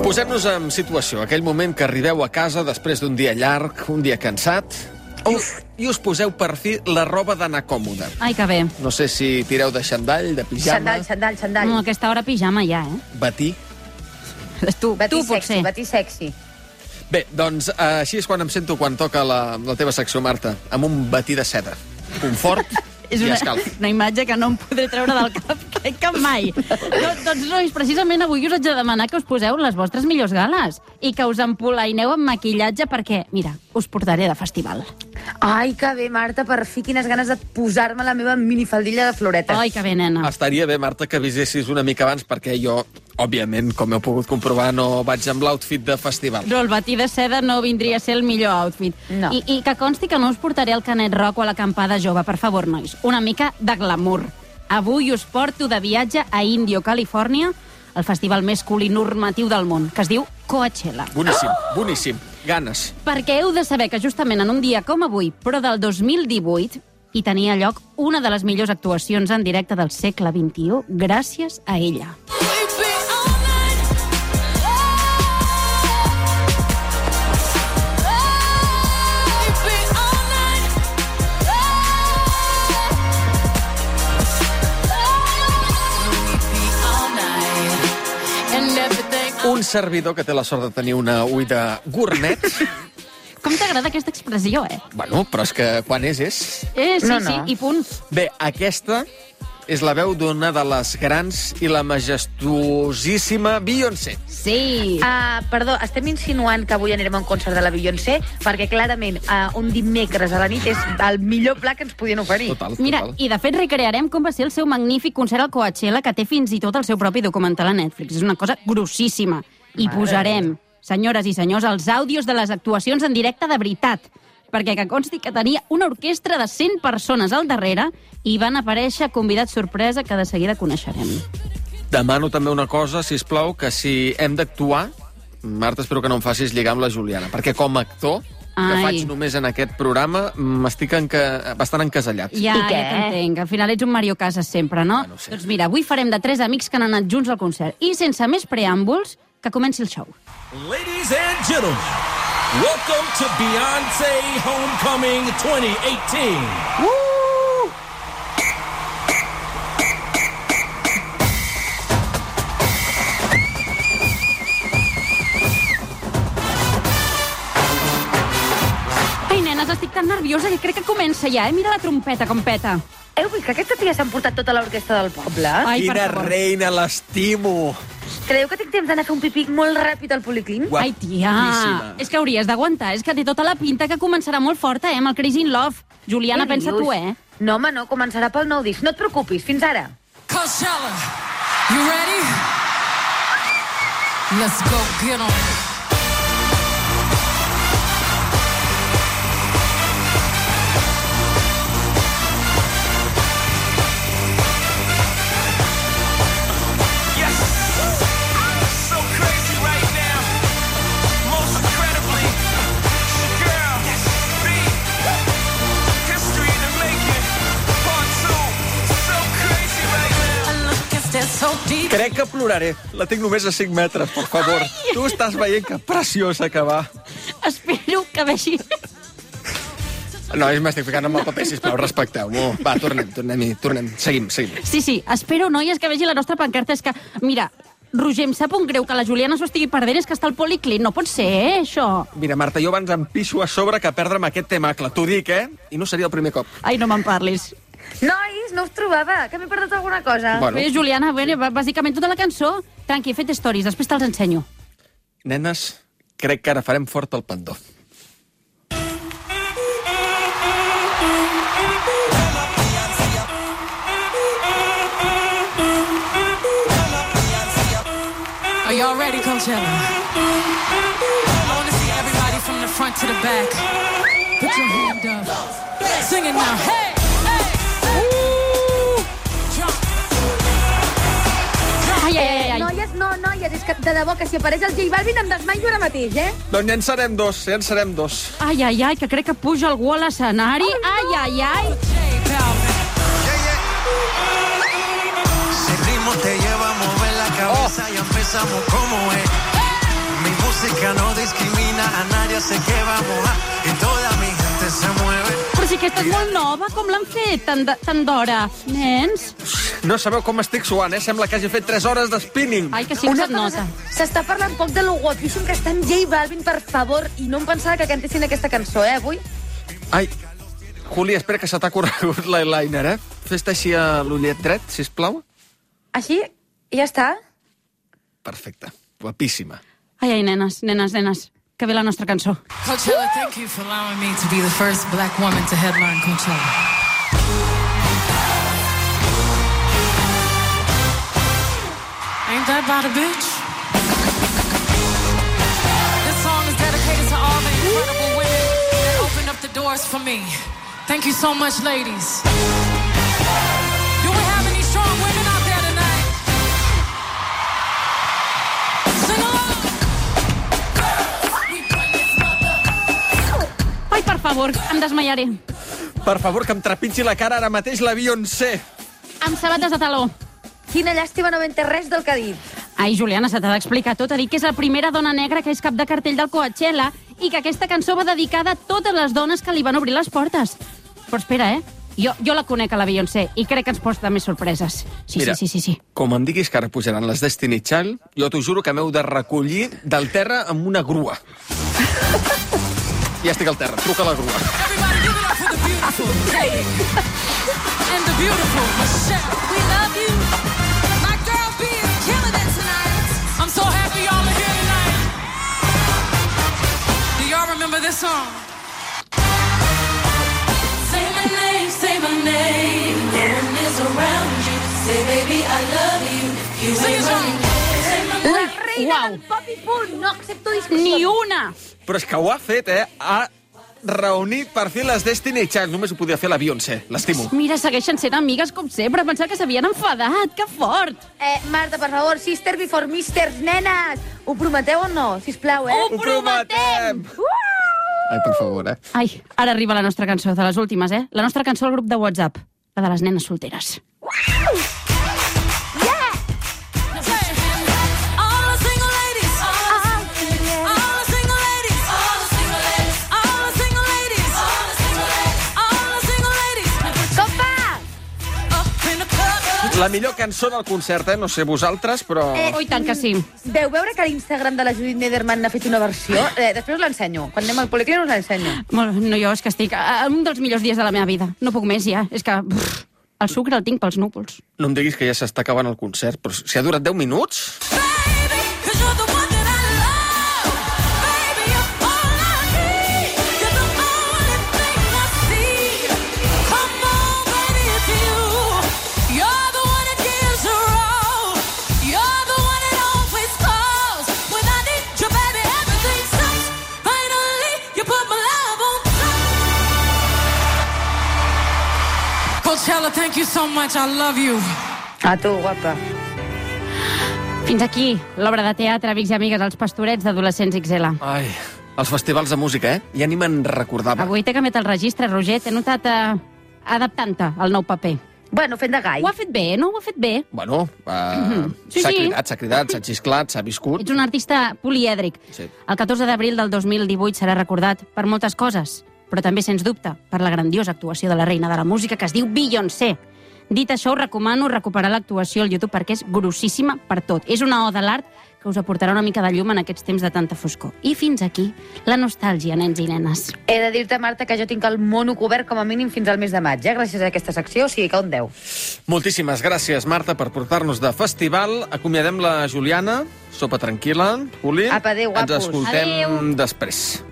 Posem-nos en situació, aquell moment que arribeu a casa després d'un dia llarg, un dia cansat, i us poseu per fi la roba d'anar còmoda. Ai, que bé. No sé si tireu de xandall, de pijama... Xandall. No, a aquesta hora pijama ja, Batí. Tu Batí potser. sexy, batí sexy. Bé, doncs així és quan em sento quan toca la teva secció, Marta, amb un batí de seda. Confort És i escalf. una imatge que no em podré treure del cap, crec que mai. Doncs, nois, precisament avui us haig de demanar que us poseu les vostres millors gales i que us empolaineu amb maquillatge perquè, mira, us portaré de festival. Ai, que bé, Marta, per fi quines ganes de posar-me la meva minifaldilla de floretes. Ai, que bé, nena. Estaria bé, Marta, que avisessis una mica abans, perquè jo, òbviament, com heu pogut comprovar, no vaig amb l'outfit de festival. Però el batí de seda no vindria a ser el millor outfit. No. I que consti que no us portaré el canet rock o a l'acampada jove, per favor, nois. Una mica de glamour. Avui us porto de viatge a Indio, Califòrnia, el festival més culinormatiu del món, que es diu Coachella. Boníssim, boníssim. Ganes. Perquè heu de saber que justament en un dia com avui, però del 2018, hi tenia lloc una de les millors actuacions en directe del segle XXI, gràcies a ella. Un servidor que té la sort de tenir una oïda gourmet. Com t'agrada aquesta expressió, eh? Bueno, però és que quan és. Sí, No. sí, i punt. Bé, aquesta és la veu d'una de les grans i la majestuosíssima Beyoncé. Sí. Perdó, estem insinuant que avui anirem a un concert de la Beyoncé perquè clarament un dimecres a la nit és el millor pla que ens podien oferir. Total, Mira, total. i de fet recrearem com va ser el seu magnífic concert al Coachella, que té fins i tot el seu propi documental a Netflix. És una cosa grossíssima. I Mare posarem, senyores i senyors, els àudios de les actuacions en directe de veritat, perquè que consti que tenia una orquestra de 100 persones al darrere i van aparèixer convidats sorpresa que de seguida coneixerem. Demano també una cosa, si plau, que si hem d'actuar, Marta, espero que no em facis lligar amb la Juliana, perquè com a actor, que Ai. faig només en aquest programa, m'estic bastant encasellat. Ja, I què? ja t'entenc. Al final ets un Mario Casas sempre, no? Bueno, sí. Doncs mira, avui farem de 3 amics que han anat junts al concert. I sense més preàmbuls, que comenci el show. Ladies and gentlemen, welcome to Beyoncé Homecoming 2018. Ai, nenes, estic tan nerviosa que crec que comença ja, eh? Mira la trompeta com peta. Heu vist que aquesta tia s'ha emportat tota l'orquestra del poble? Ai, per Quina favor. reina, l'estimo! Creieu que tinc temps d'anar a fer un pipí molt ràpid al policlín? Guap. Ai, tia, Guapíssima. és que hauries d'aguantar. És que té tota la pinta que començarà molt forta, amb el Crazy in Love. Juliana, Què pensa dius? tu, eh? No, home, no, començarà pel nou disc. No et preocupis, fins ara. Coachella, you ready? Let's go get 'em. Yes, I'm so crazy right now. Most incredibly, girl, B, history to make it. Part 2, so crazy right now. I look and stare so deep. Crec que ploraré. La tinc només a 5 metres, per favor. Tu estàs veient que preciosa que va. Espero que vegi... No, m'estic ficant amb el paper, sisplau, respecteu-m'ho. Va, tornem. Seguim. Sí, espero, noies, que vegi la nostra pancarta. És que, mira, Roger, em sap un greu que la Juliana s'ho estigui perdent, és que està al policlín. No pot ser, això. Mira, Marta, jo abans em pixo a sobre que perdre'm aquest temacle. T'ho dic, eh? I no seria el primer cop. Ai, no me'n parlis. Nois, no us trobava, que m'he perdut alguna cosa. Bueno. Bé, Juliana, bàsicament tota la cançó. Tranqui, he fet stories, després te'ls ensenyo. Nenes, crec que ara farem fort el pendó. Are y'all ready, Coachella? I want to see everybody from the front to the back. Put your hand up. Sing it now. Hey, hey, hey. Jump. Ai. Noies, és que de debò que si apareix el J Balvin em desmaio ara mateix, eh? Doncs ja en serem dos. Ai, que crec que puja algú a l'escenari. Ai. J Balvin. Ese ritmo te lleva a mover la cabeza y empezamos como es. música no discrimina a nadie, sé que va a mojar y toda mi gente se mueve. Però si aquesta és molt nova, com l'han fet tan d'hora? Nens? No sabeu com estic suant, eh? Sembla que hagi fet 3 hores de spinning. Ai, que sí que se't nota. S'està parlant poc de lo guapíssim que està en J Balvin, per favor, i no em pensava que cantessin aquesta cançó, avui. Ai, Juli, espera que se t'ha corregut l'eyeliner, eh? Fes-te així a l'ullet dret, sisplau. Així, i ja està. Perfecte, guapíssima. Ai, nenes, que ve la nostra cançó. Coachella, thank you for allowing me to be the first black woman to headline Coachella. Ain't that about a bitch? This song is dedicated to all the incredible women that opened up the doors for me. Thank you so much, ladies. Do we have any strong women out there tonight? Sing along! Ai, per favor, em desmaiaré. Per favor, que em trepitgi la cara ara mateix la Beyoncé. Amb sabates de taló. Quina llàstima, no m'entén res del que ha dit. Ai, Juliana, se t'ha d'explicar tot. Ha dit que és la primera dona negra que és cap de cartell del Coachella i que aquesta cançó va dedicada a totes les dones que li van obrir les portes. Però espera, Jo la conec, a la Beyoncé, i crec que ens porta més sorpreses. Mira, Sí. com em diguis que ara pujaran les Destiny Child, jo t'ho juro que m'heu de recollir del terra amb una grua. Ja estic al terra, truca a la grua. Everybody give it up for the beautiful Katie and the beautiful Michelle. We love you. My girl B is killing it tonight. I'm so happy y'all are here tonight. Do y'all remember this song? Say my name, no one is around you. Say baby I love you. You ain't running. La reina Uau. del pop i punt, no accepto discussió. Ni una! Però és que ho ha fet, Ha reunit per fi les Destiny Child. Només ho podia fer la Beyoncé. L'estimo. Mira, segueixen sent amigues com sempre. Pensava que s'havien enfadat. Que fort! Marta, per favor, sister before misters, nenes. Ho prometeu o no? Sisplau, Ho prometem! Ai, per favor, Ai, ara arriba la nostra cançó, de les últimes, La nostra cançó al grup de WhatsApp, la de les nenes solteres. La millor cançó del concert, No sé vosaltres, però... Oh, i tant que sí. Veu veure que a l'Instagram de la Judit Nederman n'ha fet una versió? Després us l'ensenyo. Quan anem al Policlínic us l'ensenyo. No, jo és que estic en un dels millors dies de la meva vida. No puc més, ja. És que el sucre el tinc pels núvols. No em diguis que ja s'està acabant el concert, però si ha durat 10 minuts... Coachella, thank you so much. I love you. A tu, guapa. Fins aquí l'obra de teatre, amics i amigues, Els pastorets d'adolescents XL. Ai, els festivals de música, Ja ni me'n recordava. Avui t'he canviat el registre, Roger. T'he notat adaptant-te al nou paper. Bueno, fent de gai. Ho ha fet bé, no? Ho ha fet bé. Bueno, Sí, s'ha sí. cridat, s'ha xisclat, s'ha viscut. Ets un artista polièdric. Sí. El 14 d'abril del 2018 serà recordat per moltes coses, però també, sens dubte, per la grandiosa actuació de la reina de la música que es diu Beyoncé. Dit això, us recomano recuperar l'actuació al YouTube perquè és grossíssima per tot. És una oda a l'art que us aportarà una mica de llum en aquests temps de tanta foscor. I fins aquí la nostàlgia, nens i nenes. He de dir-te, Marta, que jo tinc el mono cobert com a mínim fins al mes de maig, gràcies a aquesta secció, o sigui que un 10. Moltíssimes gràcies, Marta, per portar-nos de festival. Acomiadem la Juliana. Sopa tranquil·la. Juli, Apa, adéu, guapos. ens escoltem Adéu. després.